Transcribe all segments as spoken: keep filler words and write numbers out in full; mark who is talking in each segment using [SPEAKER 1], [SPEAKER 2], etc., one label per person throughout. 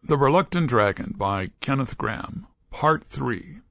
[SPEAKER 1] The Reluctant Dragon by Kenneth Grahame, Part three.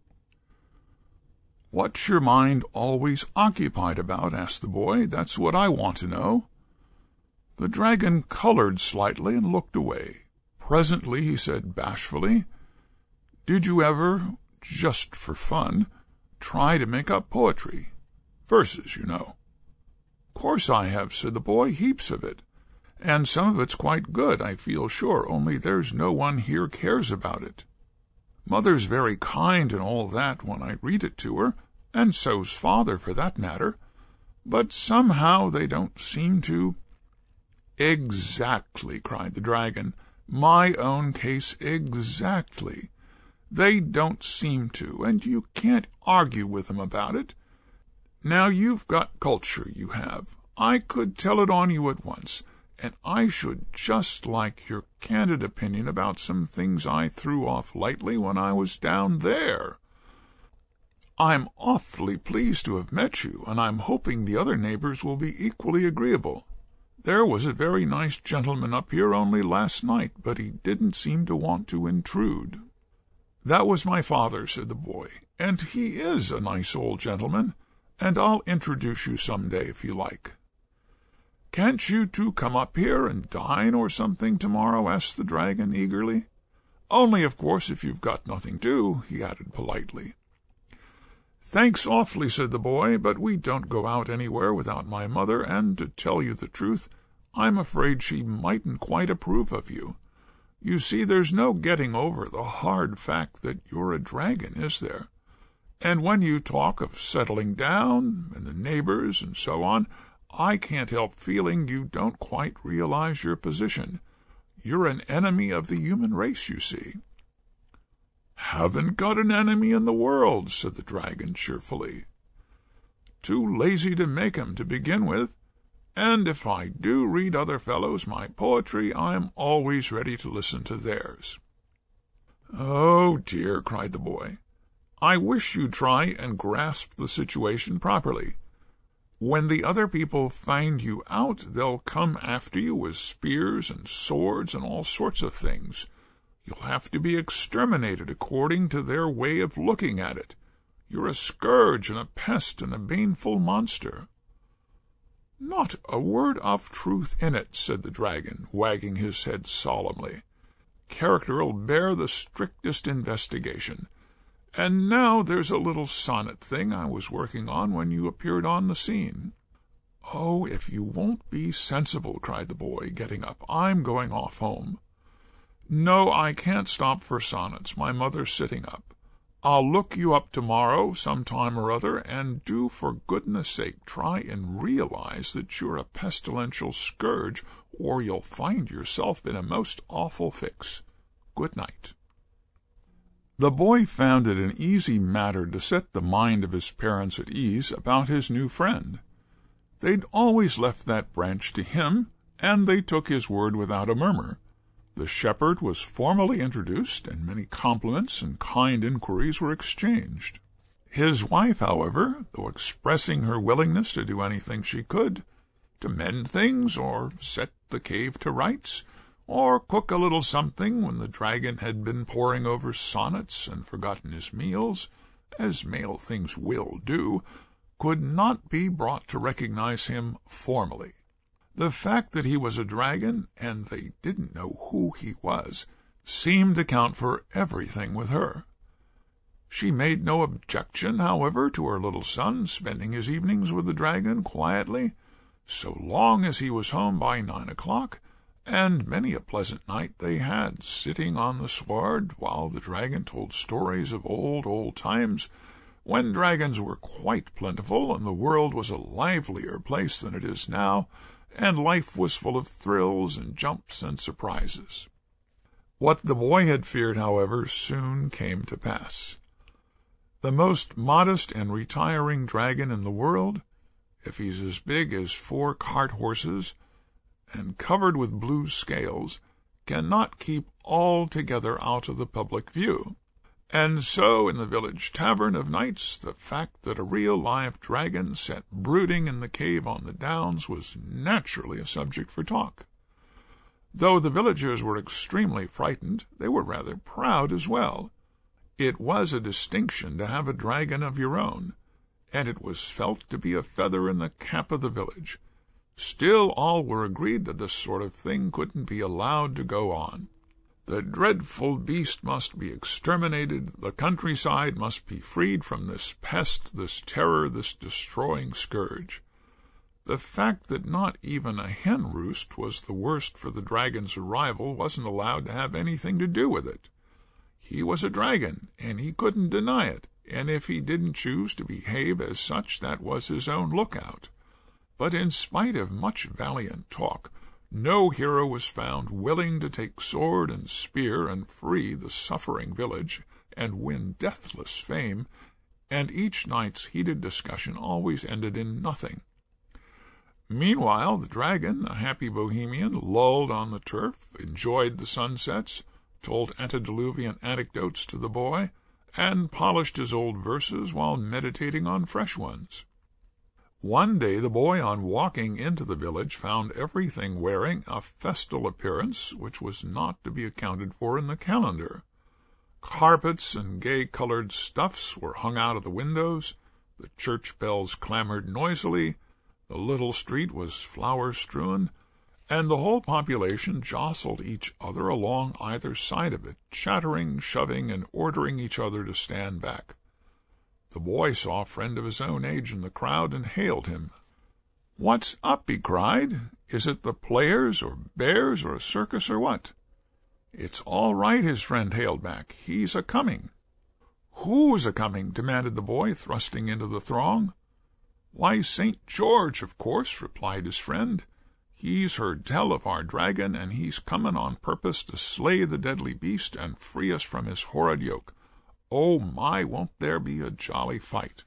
[SPEAKER 1] "What's your mind always occupied about?" asked the boy. "That's what I want to know." The dragon colored slightly and looked away. Presently he said bashfully, "Did you ever, just for fun, try to make up poetry? Verses, you know." "Course I have," said the boy, "heaps of it. And some of it's quite good, I feel sure, only there's no one here cares about it. Mother's very kind and all that when I read it to her, and so's father, for that matter, but somehow they don't seem to—" "Exactly," cried the dragon. "My own case exactly. They don't seem to, and you can't argue with them about it. Now you've got culture, you have. I could tell it on you at once, and I should just like your candid opinion about some things I threw off lightly when I was down there. I'm awfully pleased to have met you, and I'm hoping the other neighbors will be equally agreeable. There was a very nice gentleman up here only last night, but he didn't seem to want to intrude." "That was my father," said the boy, "and he is a nice old gentleman, and I'll introduce you some day if you like." "Can't you two come up here and dine or something tomorrow?" asked the dragon eagerly. "Only, of course, if you've got nothing to do," he added politely. "Thanks awfully," said the boy, "but we don't go out anywhere without my mother, and to tell you the truth, I'm afraid she mightn't quite approve of you. You see, there's no getting over the hard fact that you're a dragon, is there? And when you talk of settling down, and the neighbors, and so on, I can't help feeling you don't quite realize your position. You're an enemy of the human race, you see." "Haven't got an enemy in the world," said the dragon cheerfully. "Too lazy to make 'em to begin with, and if I do read other fellows my poetry, I'm always ready to listen to theirs." "Oh, dear," cried the boy, "I wish you'd try and grasp the situation properly. When the other people find you out, they'll come after you with spears and swords and all sorts of things. You'll have to be exterminated according to their way of looking at it. You're a scourge and a pest and a baneful monster." "Not a word of truth in it," said the dragon, wagging his head solemnly. "Character'll bear the strictest investigation. And now there's a little sonnet thing I was working on when you appeared on the scene." "Oh, if you won't be sensible," cried the boy, getting up, "I'm going off home." "No, I can't stop for sonnets. My mother's sitting up. I'll look you up tomorrow, some time or other, and do for goodness sake try and realize that you're a pestilential scourge, or you'll find yourself in a most awful fix. Good night." The boy found it an easy matter to set the mind of his parents at ease about his new friend. They'd always left that branch to him, and they took his word without a murmur. The shepherd was formally introduced, and many compliments and kind inquiries were exchanged. His wife, however, though expressing her willingness to do anything she could, to mend things, or set the cave to rights, or cook a little something when the dragon had been poring over sonnets and forgotten his meals, as male things will do, could not be brought to recognize him formally. The fact that he was a dragon, and they didn't know who he was, seemed to count for everything with her. She made no objection, however, to her little son spending his evenings with the dragon quietly, so long as he was home by nine o'clock, and many a pleasant night they had, sitting on the sward while the dragon told stories of old, old times, when dragons were quite plentiful and the world was a livelier place than it is now, and life was full of thrills and jumps and surprises. What the boy had feared, however, soon came to pass. The most modest and retiring dragon in the world, if he's as big as four cart-horses and covered with blue scales, cannot keep altogether out of the public view. And so, in the village tavern of nights, the fact that a real live dragon sat brooding in the cave on the downs was naturally a subject for talk. Though the villagers were extremely frightened, they were rather proud as well. It was a distinction to have a dragon of your own, and it was felt to be a feather in the cap of the village. Still, all were agreed that this sort of thing couldn't be allowed to go on. The dreadful beast must be exterminated. The countryside must be freed from this pest, this terror, this destroying scourge. The fact that not even a hen roost was the worst for the dragon's arrival wasn't allowed to have anything to do with it. He was a dragon, and he couldn't deny it, and if he didn't choose to behave as such, that was his own lookout. But in spite of much valiant talk, no hero was found willing to take sword and spear and free the suffering village and win deathless fame, and each night's heated discussion always ended in nothing. Meanwhile, the dragon, a happy bohemian, lulled on the turf, enjoyed the sunsets, told antediluvian anecdotes to the boy, and polished his old verses while meditating on fresh ones. One day the boy, on walking into the village, found everything wearing a festal appearance which was not to be accounted for in the calendar. Carpets and gay-colored stuffs were hung out of the windows, the church bells clamored noisily, the little street was flower-strewn, and the whole population jostled each other along either side of it, chattering, shoving, and ordering each other to stand back. The boy saw a friend of his own age in the crowd and hailed him. "What's up?" he cried. "Is it the players, or bears, or a circus, or what?" "It's all right," his friend hailed back. "He's a-coming." "Who's a-coming?" demanded the boy, thrusting into the throng. "Why, Saint George, of course," replied his friend. "He's heard tell of our dragon, and he's comin' on purpose to slay the deadly beast and free us from his horrid yoke. Oh, my, won't there be a jolly fight!"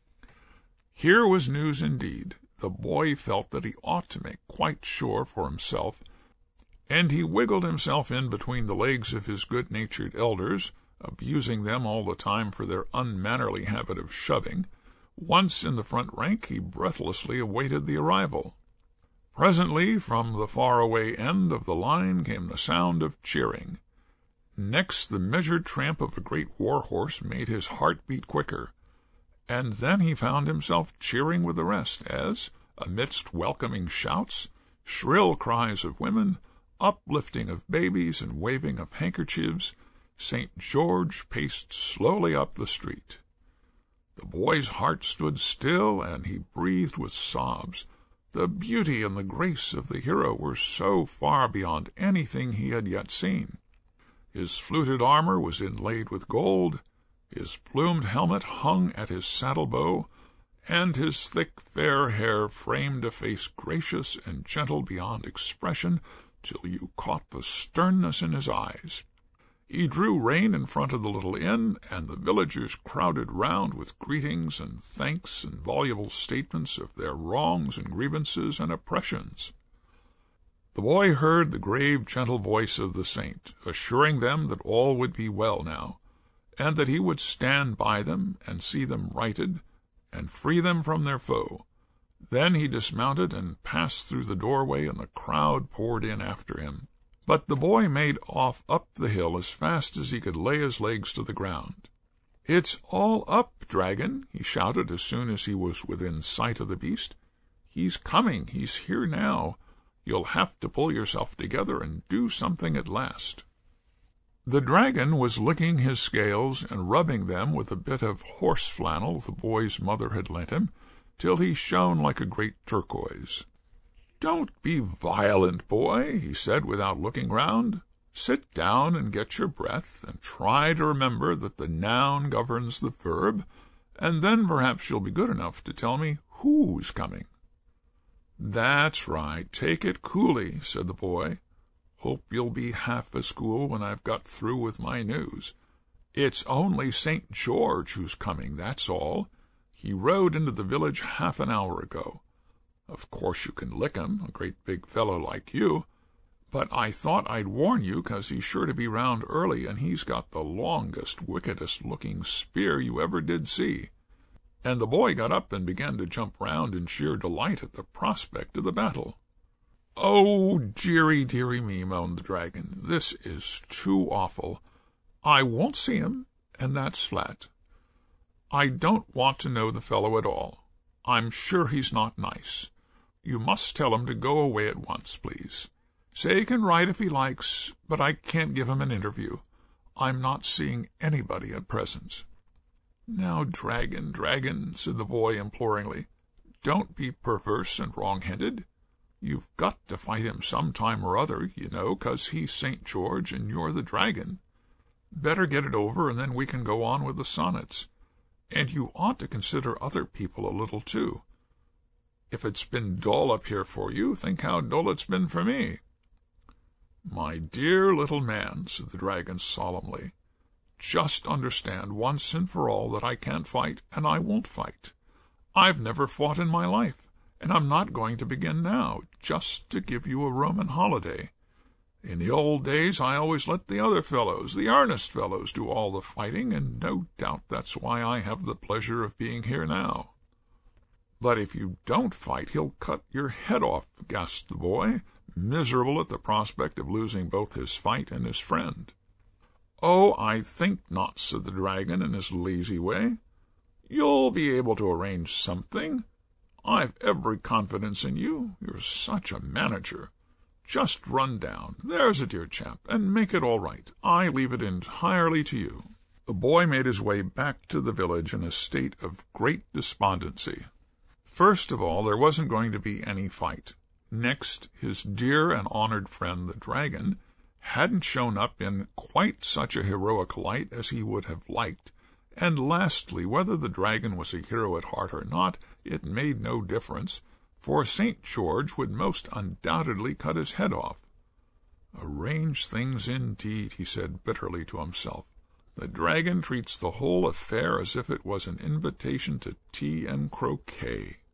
[SPEAKER 1] Here was news indeed. The boy felt that he ought to make quite sure for himself, and he wiggled himself in between the legs of his good-natured elders, abusing them all the time for their unmannerly habit of shoving. Once in the front rank, he breathlessly awaited the arrival. Presently, from the far-away end of the line came the sound of cheering. Next, the measured tramp of a great war-horse made his heart beat quicker, and then he found himself cheering with the rest as, amidst welcoming shouts, shrill cries of women, uplifting of babies, and waving of handkerchiefs, Saint George paced slowly up the street. The boy's heart stood still, and he breathed with sobs. The beauty and the grace of the hero were so far beyond anything he had yet seen. His fluted armor was inlaid with gold, his plumed helmet hung at his saddle-bow, and his thick fair hair framed a face gracious and gentle beyond expression till you caught the sternness in his eyes. He drew rein in front of the little inn, and the villagers crowded round with greetings and thanks and voluble statements of their wrongs and grievances and oppressions. The boy heard the grave, gentle voice of the saint, assuring them that all would be well now, and that he would stand by them and see them righted, and free them from their foe. Then he dismounted and passed through the doorway, and the crowd poured in after him. But the boy made off up the hill as fast as he could lay his legs to the ground. "It's all up, dragon," he shouted as soon as he was within sight of the beast. "He's coming. He's here now. You'll have to pull yourself together and do something at last." The dragon was licking his scales and rubbing them with a bit of horse flannel the boy's mother had lent him, till he shone like a great turquoise. "Don't be violent, boy," he said without looking round. "Sit down and get your breath, and try to remember that the noun governs the verb, and then perhaps you'll be good enough to tell me who's coming." "That's right. Take it coolly," said the boy. "Hope you'll be half as cool when I've got through with my news. It's only Saint George who's coming, that's all. He rode into the village half an hour ago. Of course you can lick him, a great big fellow like you, but I thought I'd warn you, 'cause he's sure to be round early, and he's got the longest, wickedest-looking spear you ever did see." And the boy got up and began to jump round in sheer delight at the prospect of the battle. "Oh, dearie, dearie me," moaned the dragon. "This is too awful. I won't see him, and that's flat. I don't want to know the fellow at all. I'm sure he's not nice. You must tell him to go away at once, please. Say he can write if he likes, but I can't give him an interview. I'm not seeing anybody at present." "Now, dragon, dragon," said the boy imploringly, "don't be perverse and wrong-headed. You've got to fight him some time or other, you know, 'cause he's Saint George and you're the dragon. Better get it over, and then we can go on with the sonnets. And you ought to consider other people a little, too. If it's been dull up here for you, think how dull it's been for me." "My dear little man," said the dragon solemnly, "just understand once and for all that I can't fight, and I won't fight. I've never fought in my life, and I'm not going to begin now, just to give you a Roman holiday. In the old days I always let the other fellows, the earnest fellows, do all the fighting, and no doubt that's why I have the pleasure of being here now." "But if you don't fight, he'll cut your head off," gasped the boy, miserable at the prospect of losing both his fight and his friend. "Oh, I think not," said the dragon in his lazy way. "You'll be able to arrange something. I've every confidence in you. You're such a manager. Just run down, there's a dear chap, and make it all right. I leave it entirely to you." The boy made his way back to the village in a state of great despondency. First of all, there wasn't going to be any fight. Next, his dear and honored friend the dragon hadn't shown up in quite such a heroic light as he would have liked. And lastly, whether the dragon was a hero at heart or not, it made no difference, for Saint George would most undoubtedly cut his head off. "Arrange things indeed," he said bitterly to himself. "The dragon treats the whole affair as if it was an invitation to tea and croquet."